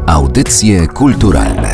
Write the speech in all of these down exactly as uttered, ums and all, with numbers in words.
Audycje kulturalne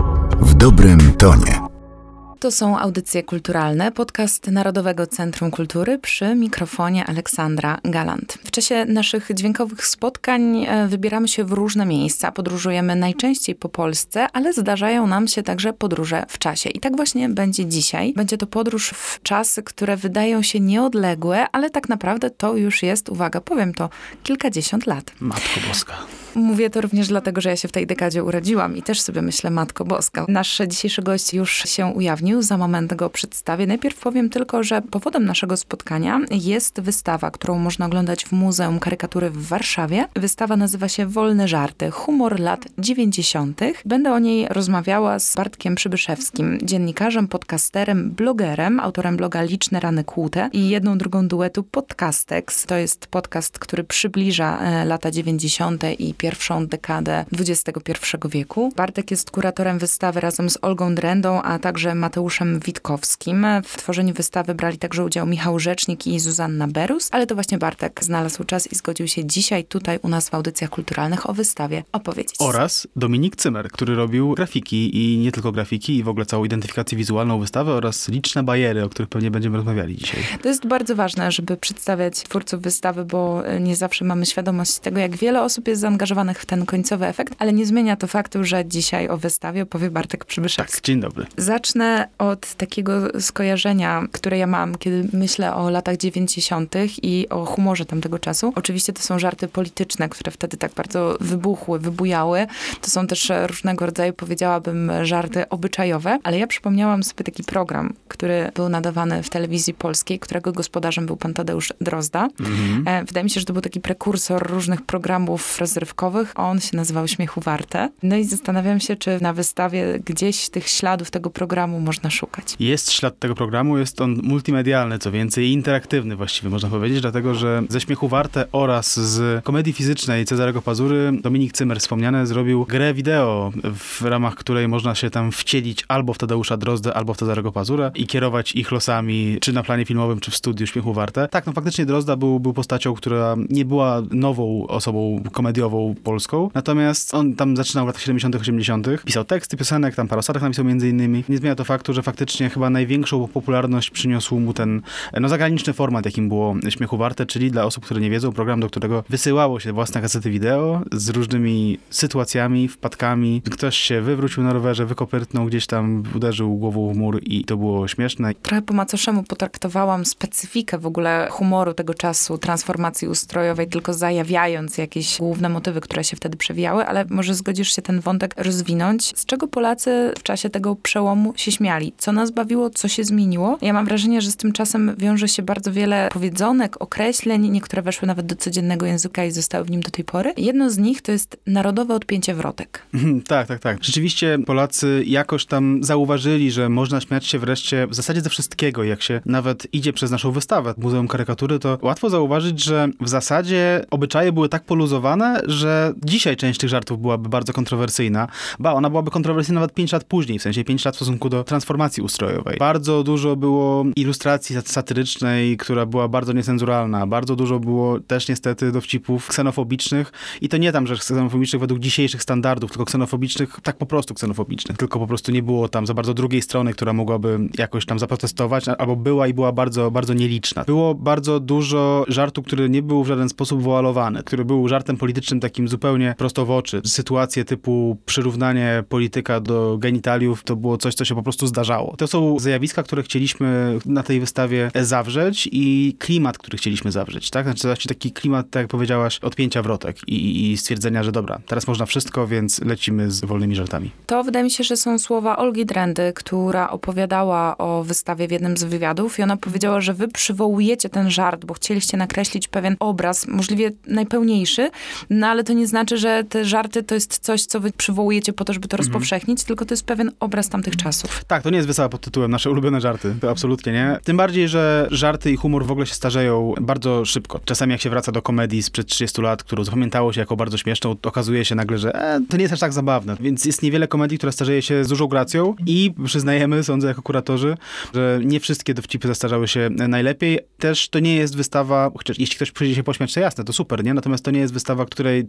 w dobrym tonie. To są Audycje Kulturalne, podcast Narodowego Centrum Kultury przy mikrofonie Aleksandra Galant. W czasie naszych dźwiękowych spotkań wybieramy się w różne miejsca, podróżujemy najczęściej po Polsce, ale zdarzają nam się także podróże w czasie. I tak właśnie będzie dzisiaj. Będzie to podróż w czasy, które wydają się nieodległe, ale tak naprawdę to już jest, uwaga, powiem to, kilkadziesiąt lat. Matko Boska. Mówię to również dlatego, że ja się w tej dekadzie urodziłam i też sobie myślę, Matko Boska. Nasz dzisiejszy gość już się ujawnił, za moment go przedstawię. Najpierw powiem tylko, że powodem naszego spotkania jest wystawa, którą można oglądać w Muzeum Karykatury w Warszawie. Wystawa nazywa się Wolne żarty. Humor lat dziewięćdziesiątych. Będę o niej rozmawiała z Bartkiem Przybyszewskim, dziennikarzem, podcasterem, blogerem, autorem bloga Liczne Rany Kłute i jedną drugą duetu Podcastex. To jest podcast, który przybliża e, lata dziewięćdziesiąte i pierwszą dekadę dwudziestego pierwszego wieku. Bartek jest kuratorem wystawy razem z Olgą Drendą, a także Mateuszem Witkowskim. W tworzeniu wystawy brali także udział Michał Rzecznik i Zuzanna Berus, ale to właśnie Bartek znalazł czas i zgodził się dzisiaj tutaj u nas w Audycjach Kulturalnych o wystawie opowiedzieć. Oraz Dominik Cymer, który robił grafiki i nie tylko grafiki, i w ogóle całą identyfikację wizualną wystawy oraz liczne bajery, o których pewnie będziemy rozmawiali dzisiaj. To jest bardzo ważne, żeby przedstawiać twórców wystawy, bo nie zawsze mamy świadomość tego, jak wiele osób jest zaangażowanych w ten końcowy efekt, ale nie zmienia to faktu, że dzisiaj o wystawie opowie Bartek Przybyszewski. Tak, dzień dobry. Zacznę od takiego skojarzenia, które ja mam, kiedy myślę o latach dziewięćdziesiątych i o humorze tamtego czasu. Oczywiście to są żarty polityczne, które wtedy tak bardzo wybuchły, wybujały. To są też różnego rodzaju, powiedziałabym, żarty obyczajowe, ale ja przypomniałam sobie taki program, który był nadawany w telewizji polskiej, którego gospodarzem był pan Tadeusz Drozda. Mhm. Wydaje mi się, że to był taki prekursor różnych programów rozrywkowych. On się nazywał Śmiechu Warte. No i zastanawiam się, czy na wystawie gdzieś tych śladów tego programu można szukać. Jest ślad tego programu, jest on multimedialny, co więcej, interaktywny właściwie, można powiedzieć, dlatego, że ze Śmiechu Warte oraz z komedii fizycznej Cezarego Pazury Dominik Cymer, wspomniany, zrobił grę wideo, w ramach której można się tam wcielić albo w Tadeusza Drozdę, albo w Cezarego Pazurę i kierować ich losami, czy na planie filmowym, czy w studiu Śmiechu Warte. Tak, no faktycznie Drozda był, był postacią, która nie była nową osobą komediową polską, natomiast on tam zaczynał w latach siedemdziesiątych, osiemdziesiątych. Pisał teksty piosenek, tam parę osadach napisał między innymi. Nie zmienia to faktu, że faktycznie chyba największą popularność przyniósł mu ten no, zagraniczny format, jakim było Śmiechu Warte, czyli dla osób, które nie wiedzą, program, do którego wysyłało się własne kasety wideo z różnymi sytuacjami, wpadkami. Ktoś się wywrócił na rowerze, wykopyrtnął gdzieś tam, uderzył głową w mur i to było śmieszne. Trochę po macoszemu potraktowałam specyfikę w ogóle humoru tego czasu, transformacji ustrojowej, tylko zajawiając jakieś główne motywy, które się wtedy przewijały, ale może zgodzisz się ten wątek rozwinąć? Z czego Polacy w czasie tego przełomu się śmiali? Co nas bawiło? Co się zmieniło? Ja mam wrażenie, że z tym czasem wiąże się bardzo wiele powiedzonek, określeń. Niektóre weszły nawet do codziennego języka i zostały w nim do tej pory. Jedno z nich to jest narodowe odpięcie wrotek. Tak, tak, tak. Rzeczywiście Polacy jakoś tam zauważyli, że można śmiać się wreszcie w zasadzie ze wszystkiego. Jak się nawet idzie przez naszą wystawę Muzeum Karykatury, to łatwo zauważyć, że w zasadzie obyczaje były tak poluzowane, że dzisiaj część tych żartów byłaby bardzo kontrowersyjna. Ba, ona byłaby kontrowersyjna nawet pięć lat później, w sensie pięć lat w stosunku do transformacji ustrojowej. Bardzo dużo było ilustracji satyrycznej, która była bardzo niecenzuralna. Bardzo dużo było też niestety dowcipów ksenofobicznych i to nie tam, że ksenofobicznych według dzisiejszych standardów, tylko ksenofobicznych, tak po prostu ksenofobicznych. Tylko po prostu nie było tam za bardzo drugiej strony, która mogłaby jakoś tam zaprotestować, albo była i była bardzo, bardzo nieliczna. Było bardzo dużo żartu, który nie był w żaden sposób woalowany, który był żartem politycznym takim zupełnie prosto w oczy. Sytuacje typu przyrównanie polityka do genitaliów to było coś, co się po prostu zdarzało. To są zjawiska, które chcieliśmy na tej wystawie zawrzeć i klimat, który chcieliśmy zawrzeć, tak? Znaczy właśnie taki klimat, tak jak powiedziałaś, odpięcia wrotek i, i stwierdzenia, że dobra, teraz można wszystko, więc lecimy z wolnymi żartami. To wydaje mi się, że są słowa Olgi Drendy, która opowiadała o wystawie w jednym z wywiadów i ona powiedziała, że wy przywołujecie ten żart, bo chcieliście nakreślić pewien obraz, możliwie najpełniejszy, no ale to nie znaczy, że te żarty to jest coś, co wy przywołujecie po to, żeby to rozpowszechnić, tylko to jest pewien obraz tamtych czasów. Tak, to nie jest wystawa pod tytułem Nasze ulubione żarty. To absolutnie nie. Tym bardziej, że żarty i humor w ogóle się starzeją bardzo szybko. Czasami jak się wraca do komedii sprzed trzydziestu lat, którą zapamiętało się jako bardzo śmieszną, okazuje się nagle, że e, to nie jest aż tak zabawne. Więc jest niewiele komedii, które starzeje się z dużą gracją i przyznajemy, sądzę jako kuratorzy, że nie wszystkie dowcipy zastarzały się najlepiej. Też to nie jest wystawa, chociaż jeśli ktoś przyjdzie się pośmiać, to jasne, to super, nie? Natomiast to nie jest wystawa, której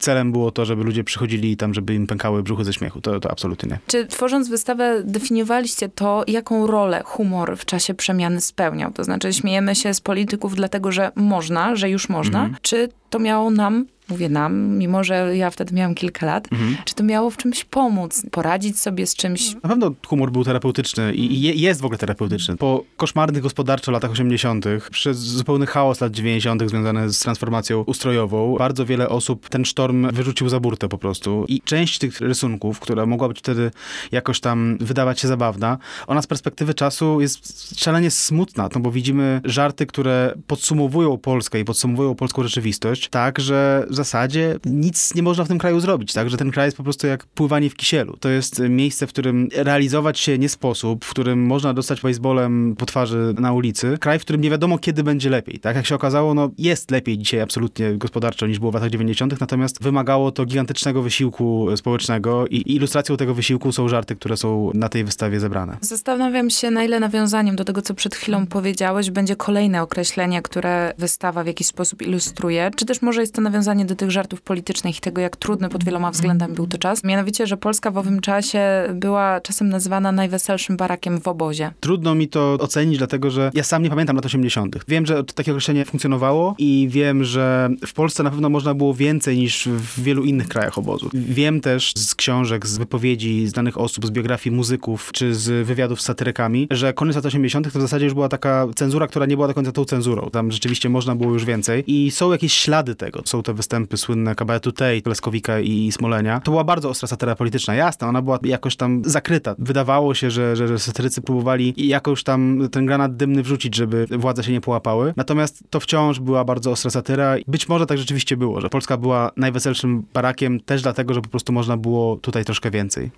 celem było to, żeby ludzie przychodzili tam, żeby im pękały brzuchy ze śmiechu. To, to absolutnie nie. Czy tworząc wystawę definiowaliście to, jaką rolę humor w czasie przemiany spełniał? To znaczy śmiejemy się z polityków dlatego, że można, że już można? Mhm. Czy to miało nam, mówię nam, mimo że ja wtedy miałam kilka lat, mhm. czy to miało w czymś pomóc, poradzić sobie z czymś? Na pewno humor był terapeutyczny i je, jest w ogóle terapeutyczny. Po koszmarnych gospodarczo latach osiemdziesiątych, przez zupełny chaos lat dziewięćdziesiątych związany z transformacją ustrojową, bardzo wiele osób ten sztorm wyrzucił za burtę po prostu. I część tych rysunków, która mogła być wtedy jakoś tam wydawać się zabawna, ona z perspektywy czasu jest szalenie smutna, no bo widzimy żarty, które podsumowują Polskę i podsumowują polską rzeczywistość, tak, że w zasadzie nic nie można w tym kraju zrobić, tak, że ten kraj jest po prostu jak pływanie w kisielu. To jest miejsce, w którym realizować się nie sposób, w którym można dostać baseballem po twarzy na ulicy. Kraj, w którym nie wiadomo, kiedy będzie lepiej, tak. Jak się okazało, no jest lepiej dzisiaj absolutnie gospodarczo niż było w latach dziewięćdziesiątych, natomiast wymagało to gigantycznego wysiłku społecznego i ilustracją tego wysiłku są żarty, które są na tej wystawie zebrane. Zastanawiam się, na ile nawiązaniem do tego, co przed chwilą powiedziałeś, będzie kolejne określenie, które wystawa w jakiś sposób ilustruje, czy też może jest to nawiązanie do tych żartów politycznych i tego, jak trudny pod wieloma względami był to czas. Mianowicie, że Polska w owym czasie była czasem nazywana najweselszym barakiem w obozie. Trudno mi to ocenić, dlatego że ja sam nie pamiętam lat osiemdziesiątych. Wiem, że takie określenie funkcjonowało i wiem, że w Polsce na pewno można było więcej niż w wielu innych krajach obozu. Wiem też z książek, z wypowiedzi znanych osób, z biografii muzyków, czy z wywiadów z satyrykami, że koniec lat osiemdziesiątych to w zasadzie już była taka cenzura, która nie była do końca tą cenzurą. Tam rzeczywiście można było już więcej i są jakieś ślady tego. Są te występy słynne kabaretu Tej, Leskowika i Smolenia. To była bardzo ostra satyra polityczna. Jasne, ona była jakoś tam zakryta. Wydawało się, że, że, że satyrycy próbowali jakoś tam ten granat dymny wrzucić, żeby władze się nie połapały. Natomiast to wciąż była bardzo ostra satyra. Być może tak rzeczywiście było, że Polska była najweselszym barakiem też dlatego, że po prostu można było tutaj troszkę więcej.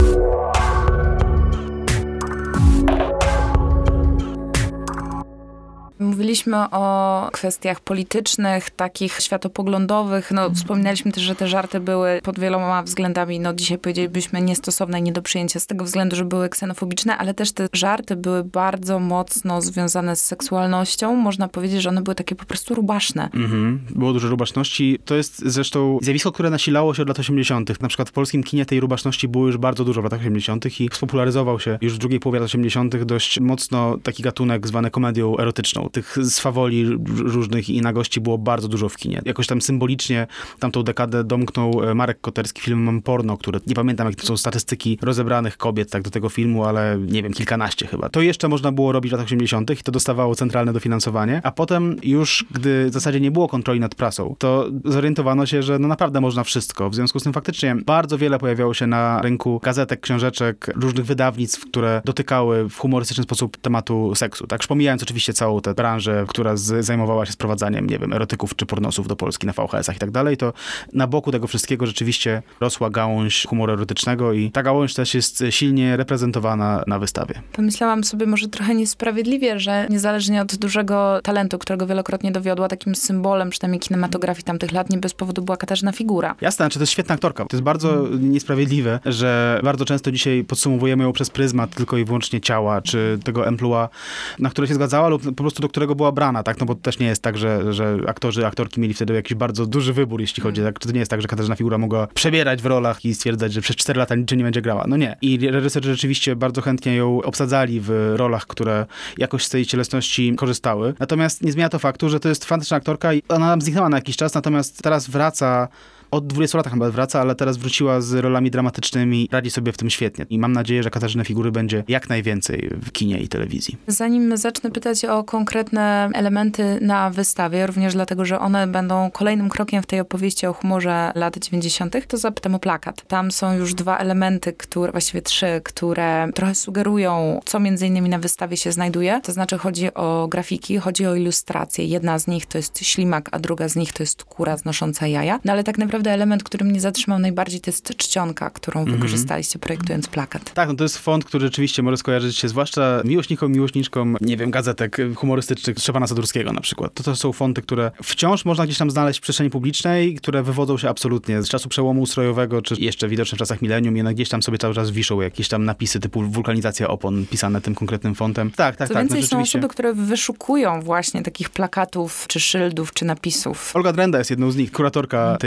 Mówiliśmy o kwestiach politycznych, takich światopoglądowych. No, wspominaliśmy też, że te żarty były pod wieloma względami, no dzisiaj powiedzielibyśmy niestosowne i nie do przyjęcia z tego względu, że były ksenofobiczne, ale też te żarty były bardzo mocno związane z seksualnością. Można powiedzieć, że one były takie po prostu rubaszne. Mhm. Było dużo rubaszności. To jest zresztą zjawisko, które nasilało się od lat osiemdziesiątych. Na przykład w polskim kinie tej rubaszności było już bardzo dużo w latach osiemdziesiątych i spopularyzował się już w drugiej połowie lat osiemdziesiątych dość mocno taki gatunek zwany komedią erotyczną. Tych swawoli różnych i nagości było bardzo dużo w kinie. Jakoś tam symbolicznie tamtą dekadę domknął Marek Koterski filmem Porno, który nie pamiętam, jak to są statystyki rozebranych kobiet tak do tego filmu, ale nie wiem, kilkanaście chyba. To jeszcze można było robić w latach osiemdziesiątych i to dostawało centralne dofinansowanie, a potem już, gdy w zasadzie nie było kontroli nad prasą, to zorientowano się, że no naprawdę można wszystko. W związku z tym faktycznie bardzo wiele pojawiało się na rynku gazetek, książeczek, różnych wydawnictw, które dotykały w humorystyczny sposób tematu seksu. Tak, już pomijając oczywiście całą tę branżę, która z, zajmowała się sprowadzaniem, nie wiem, erotyków czy pornosów do Polski na V H S-ach i tak dalej, to na boku tego wszystkiego rzeczywiście rosła gałąź humoru erotycznego i ta gałąź też jest silnie reprezentowana na wystawie. Pomyślałam sobie może trochę niesprawiedliwie, że niezależnie od dużego talentu, którego wielokrotnie dowiodła, takim symbolem przynajmniej kinematografii tamtych lat, nie bez powodu była Katarzyna Figura. Jasne, znaczy to jest świetna aktorka. To jest bardzo hmm. niesprawiedliwe, że bardzo często dzisiaj podsumowujemy ją przez pryzmat tylko i wyłącznie ciała, czy tego emploi, na które się zgadzała lub po prostu do którego była brana, tak? No bo też nie jest tak, że, że aktorzy, aktorki mieli wtedy jakiś bardzo duży wybór, jeśli chodzi, tak? To nie jest tak, że Katarzyna Figura mogła przebierać w rolach i stwierdzać, że przez cztery lata niczym nie będzie grała. No nie. I reżyserzy rzeczywiście bardzo chętnie ją obsadzali w rolach, które jakoś z tej cielesności korzystały. Natomiast nie zmienia to faktu, że to jest fantastyczna aktorka i ona nam zniknęła na jakiś czas, natomiast teraz wraca. Od dwudziestu lat chyba wraca, ale teraz wróciła z rolami dramatycznymi, radzi sobie w tym świetnie. I mam nadzieję, że Katarzyny Figury będzie jak najwięcej w kinie i telewizji. Zanim zacznę pytać o konkretne elementy na wystawie, również dlatego, że one będą kolejnym krokiem w tej opowieści o humorze lat dziewięćdziesiątych, to zapytam o plakat. Tam są już dwa elementy, które, właściwie trzy, które trochę sugerują, co między innymi na wystawie się znajduje. To znaczy chodzi o grafiki, chodzi o ilustracje. Jedna z nich to jest ślimak, a druga z nich to jest kura znosząca jaja. No ale tak naprawdę element, który mnie zatrzymał najbardziej, to jest czcionka, którą mm-hmm. wykorzystaliście projektując plakat. Tak, no to jest font, który rzeczywiście może skojarzyć się zwłaszcza miłośnikom, miłośniczkom, nie wiem, gazetek humorystycznych Szczepana Sadurskiego na przykład. To, to są fonty, które wciąż można gdzieś tam znaleźć w przestrzeni publicznej, które wywodzą się absolutnie z czasu przełomu ustrojowego, czy jeszcze widoczne w czasach milenium, jednak gdzieś tam sobie cały czas wiszą jakieś tam napisy typu wulkanizacja opon pisane tym konkretnym fontem. Tak, tak, Co tak. więcej, no, są rzeczywiście... osoby, które wyszukują właśnie takich plakatów, czy szyldów, czy napisów. Olga Drenda jest jedną z nich, kuratorka tej wystawy.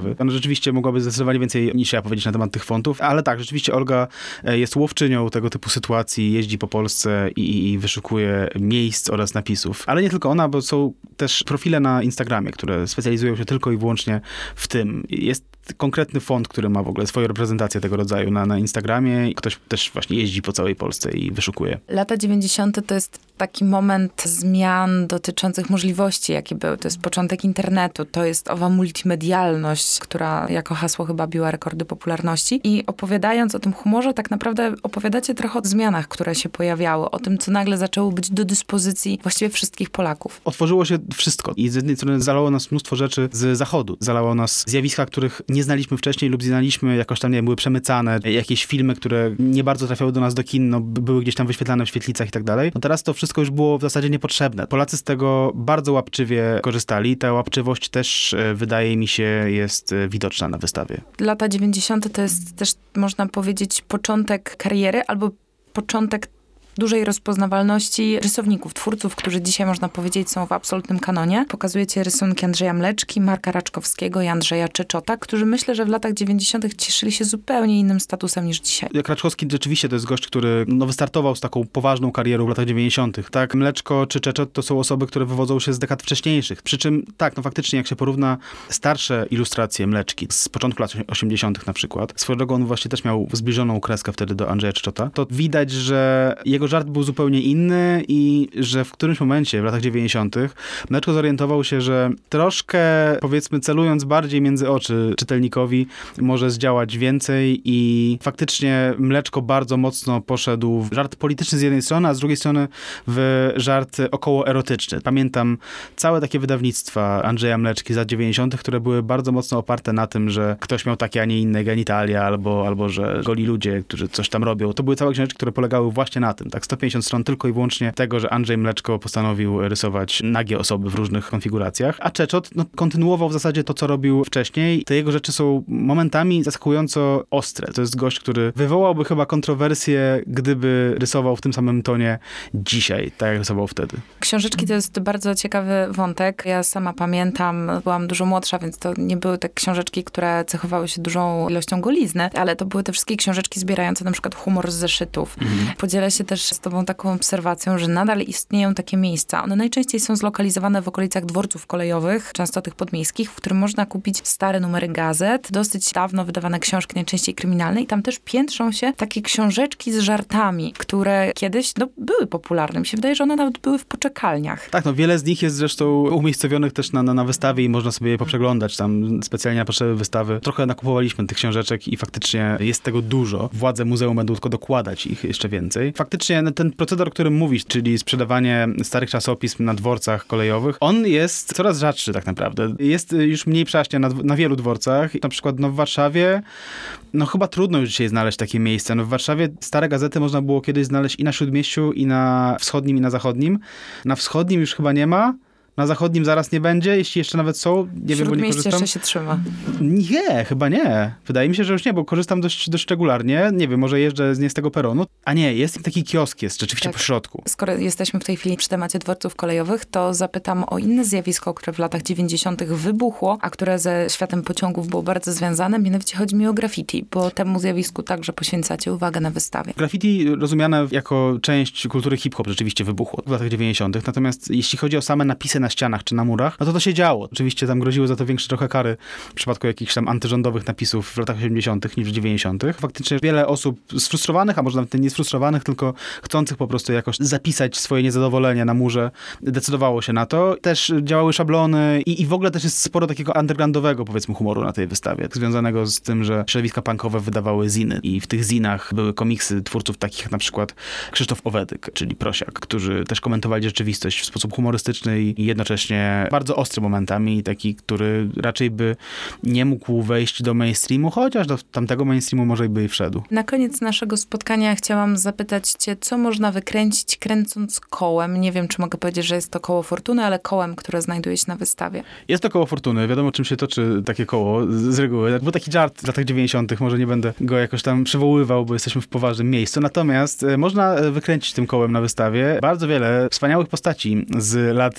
wystawy. Ona rzeczywiście mogłaby zdecydowanie więcej niż ja powiedzieć na temat tych fontów, ale tak, rzeczywiście Olga jest łowczynią tego typu sytuacji, jeździ po Polsce i, i wyszukuje miejsc oraz napisów. Ale nie tylko ona, bo są też profile na Instagramie, które specjalizują się tylko i wyłącznie w tym. Jest konkretny font, który ma w ogóle swoją reprezentację tego rodzaju na, na Instagramie i ktoś też właśnie jeździ po całej Polsce i wyszukuje. Lata dziewięćdziesiąte to jest taki moment zmian dotyczących możliwości, jakie były. To jest początek internetu, to jest owa multimedialność, która jako hasło chyba biła rekordy popularności. I opowiadając o tym humorze, tak naprawdę opowiadacie trochę o zmianach, które się pojawiały, o tym, co nagle zaczęło być do dyspozycji właściwie wszystkich Polaków. Otworzyło się wszystko i z jednej strony zalało nas mnóstwo rzeczy z zachodu. Zalało nas zjawiska, których nie znaliśmy wcześniej lub znaliśmy, jakoś tam nie były przemycane, jakieś filmy, które nie bardzo trafiały do nas do kin, no, były gdzieś tam wyświetlane w świetlicach i tak dalej. No teraz to wszystko już było w zasadzie niepotrzebne. Polacy z tego bardzo łapczywie korzystali. Ta łapczywość też, wydaje mi się, jest widoczna na wystawie. Lata dziewięćdziesiąte to jest też, można powiedzieć, początek kariery albo początek dużej rozpoznawalności rysowników, twórców, którzy dzisiaj, można powiedzieć, są w absolutnym kanonie. Pokazujecie rysunki Andrzeja Mleczki, Marka Raczkowskiego i Andrzeja Czeczota, którzy myślę, że w latach dziewięćdziesiątych cieszyli się zupełnie innym statusem niż dzisiaj. Jak Raczkowski rzeczywiście to jest gość, który no, wystartował z taką poważną karierą w latach dziewięćdziesiątych. Tak, Mleczko czy Czeczot to są osoby, które wywodzą się z dekad wcześniejszych. Przy czym tak, no faktycznie jak się porówna starsze ilustracje Mleczki z początku lat osiemdziesiątych na przykład, swoją drogą on właśnie też miał zbliżoną kreskę wtedy do Andrzeja Czeczota, to widać, że jego żart był zupełnie inny i że w którymś momencie w latach dziewięćdziesiątych Mleczko zorientował się, że troszkę, powiedzmy, celując bardziej między oczy czytelnikowi, może zdziałać więcej i faktycznie Mleczko bardzo mocno poszedł w żart polityczny z jednej strony, a z drugiej strony w żart okołoerotyczny. Pamiętam całe takie wydawnictwa Andrzeja Mleczki z lat dziewięćdziesiątych, które były bardzo mocno oparte na tym, że ktoś miał takie, a nie inne genitalia, albo, albo że goli ludzie, którzy coś tam robią. To były całe książki, które polegały właśnie na tym, tak, sto pięćdziesiąt stron tylko i wyłącznie tego, że Andrzej Mleczko postanowił rysować nagie osoby w różnych konfiguracjach, a Czeczot no, kontynuował w zasadzie to, co robił wcześniej. Te jego rzeczy są momentami zaskakująco ostre. To jest gość, który wywołałby chyba kontrowersję, gdyby rysował w tym samym tonie dzisiaj, tak jak rysował wtedy. Książeczki to jest bardzo ciekawy wątek. Ja sama pamiętam, byłam dużo młodsza, więc to nie były te książeczki, które cechowały się dużą ilością golizny, ale to były te wszystkie książeczki zbierające na przykład humor z zeszytów. Mhm. Podzielę się też z tobą taką obserwacją, że nadal istnieją takie miejsca. One najczęściej są zlokalizowane w okolicach dworców kolejowych, często tych podmiejskich, w którym można kupić stare numery gazet, dosyć dawno wydawane książki, najczęściej kryminalne i tam też piętrzą się takie książeczki z żartami, które kiedyś no, były popularne. Mi się wydaje, że one nawet były w poczekalniach. Tak, no wiele z nich jest zresztą umiejscowionych też na, na, na wystawie i można sobie je poprzeglądać tam specjalnie na potrzeby wystawy. Trochę nakupowaliśmy tych książeczek i faktycznie jest tego dużo. Władze muzeum będą tylko dokładać ich jeszcze więcej. Faktycznie ten proceder, o którym mówisz, czyli sprzedawanie starych czasopism na dworcach kolejowych, on jest coraz rzadszy tak naprawdę. Jest już mniej przaśnia na, na wielu dworcach. Na przykład no, w Warszawie, no chyba trudno już dzisiaj znaleźć takie miejsce. No, w Warszawie stare gazety można było kiedyś znaleźć i na Śródmieściu, i na wschodnim, i na zachodnim. Na wschodnim już chyba nie ma. Na zachodnim zaraz nie będzie, jeśli jeszcze nawet są. Nie wiem, bo nie korzystam. jeszcze się trzyma. Nie, chyba nie. Wydaje mi się, że już nie, bo korzystam dość, dość regularnie. Nie wiem, może jeżdżę nie z tego peronu. A nie, jest taki kiosk, jest rzeczywiście tak. po środku. Skoro jesteśmy w tej chwili przy temacie dworców kolejowych, to zapytam o inne zjawisko, które w latach dziewięćdziesiątych wybuchło, a które ze światem pociągów było bardzo związane. Mianowicie chodzi mi o graffiti, bo temu zjawisku także poświęcacie uwagę na wystawie. Graffiti rozumiane jako część kultury hip-hop rzeczywiście wybuchło w latach dziewięćdziesiątych. Natomiast jeśli chodzi o same napisy na ścianach czy na murach, no to to się działo. Oczywiście tam groziły za to większe trochę kary w przypadku jakichś tam antyrządowych napisów w latach osiemdziesiątych niż w dziewięćdziesiątych. Faktycznie wiele osób sfrustrowanych, a może nawet nie sfrustrowanych, tylko chcących po prostu jakoś zapisać swoje niezadowolenie na murze, decydowało się na to. Też działały szablony i, i w ogóle też jest sporo takiego undergroundowego, powiedzmy, humoru na tej wystawie, związanego z tym, że środowiska punkowe wydawały ziny i w tych zinach były komiksy twórców takich jak na przykład Krzysztof Owedyk, czyli Prosiak, którzy też komentowali rzeczywistość w sposób humorystyczny i jednocześnie bardzo ostry momentami, taki, który raczej by nie mógł wejść do mainstreamu, chociaż do tamtego mainstreamu może by i wszedł. Na koniec naszego spotkania chciałam zapytać cię, co można wykręcić kręcąc kołem? Nie wiem, czy mogę powiedzieć, że jest to koło fortuny, ale kołem, które znajduje się na wystawie. Jest to koło fortuny. Wiadomo, czym się toczy takie koło z, z reguły. Był taki żart w latach dziewięćdziesiątych, może nie będę go jakoś tam przywoływał, bo jesteśmy w poważnym miejscu. Natomiast można wykręcić tym kołem na wystawie bardzo wiele wspaniałych postaci z lat dziewięćdziesiątych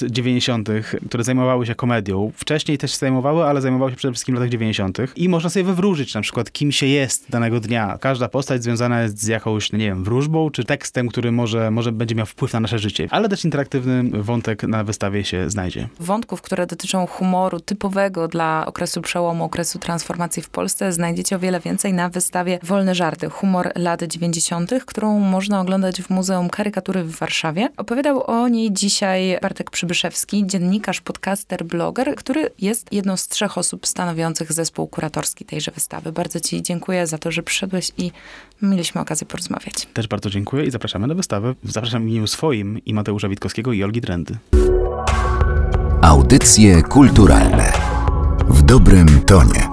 dziewięćdziesiątych, które zajmowały się komedią. Wcześniej też się zajmowały, ale zajmowały się przede wszystkim w latach dziewięćdziesiątych. I można sobie wywróżyć na przykład, kim się jest danego dnia. Każda postać związana jest z jakąś, nie wiem, wróżbą, czy tekstem, który może, może będzie miał wpływ na nasze życie. Ale też interaktywny wątek na wystawie się znajdzie. Wątków, które dotyczą humoru typowego dla okresu przełomu, okresu transformacji w Polsce, znajdziecie o wiele więcej na wystawie Wolne Żarty. Humor lat dziewięćdziesiątych, którą można oglądać w Muzeum Karykatury w Warszawie. Opowiadał o niej dzisiaj Bartek Przybyszewski, dziennikarz, podcaster, bloger, który jest jedną z trzech osób stanowiących zespół kuratorski tejże wystawy. Bardzo ci dziękuję za to, że przyszedłeś i mieliśmy okazję porozmawiać. Też bardzo dziękuję i zapraszamy na wystawę. Zapraszam w imieniu swoim i Mateusza Witkowskiego i Olgi Drendy. Audycje kulturalne w dobrym tonie.